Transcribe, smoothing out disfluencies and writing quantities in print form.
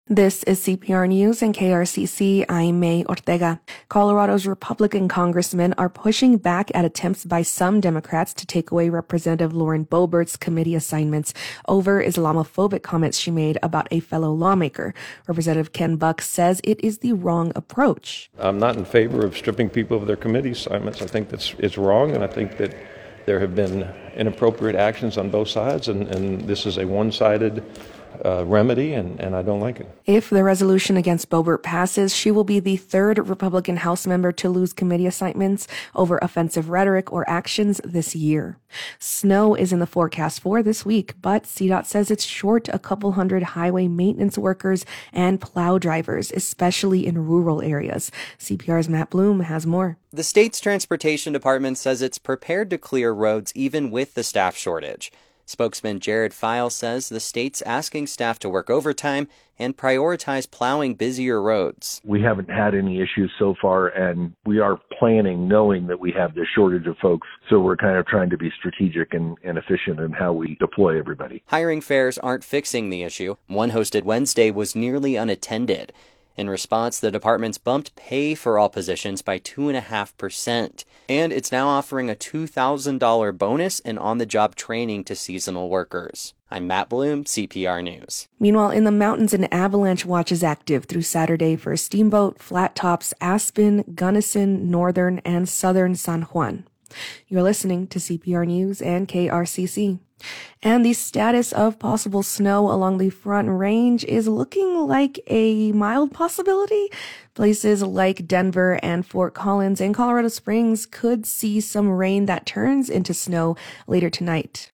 This is CPR News and KRCC. I'm May Ortega. Colorado's Republican congressmen are pushing back at attempts by some Democrats to take away Representative Lauren Boebert's committee assignments over Islamophobic comments she made about a fellow lawmaker. Representative Ken Buck says it is the wrong approach. I'm not in favor of stripping people of their committee assignments. I think it's wrong, and I think that there have been inappropriate actions on both sides, and this is a one-sided remedy, and I don't like it. If the resolution against Boebert passes, she will be the third Republican House member to lose committee assignments over offensive rhetoric or actions this year. Snow is in the forecast for this week, but CDOT says it's short a couple hundred highway maintenance workers and plow drivers, especially in rural areas. CPR's Matt Bloom has more. The state's transportation department says it's prepared to clear roads even with the staff shortage. Spokesman Jared File says the state's asking staff to work overtime and prioritize plowing busier roads. We haven't had any issues so far, and we are planning knowing that we have this shortage of folks, so we're kind of trying to be strategic and efficient in how we deploy everybody. Hiring fairs aren't fixing the issue. One hosted Wednesday was nearly unattended. In response, the department's bumped pay for all positions by 2.5%, and it's now offering a $2,000 bonus and on-the-job training to seasonal workers. I'm Matt Bloom, CPR News. Meanwhile, in the mountains, an avalanche watch is active through Saturday for Steamboat, Flat Tops, Aspen, Gunnison, Northern, and Southern San Juan. You're listening to CPR News and KRCC. And the status of possible snow along the Front Range is looking like a mild possibility. Places like Denver and Fort Collins and Colorado Springs could see some rain that turns into snow later tonight.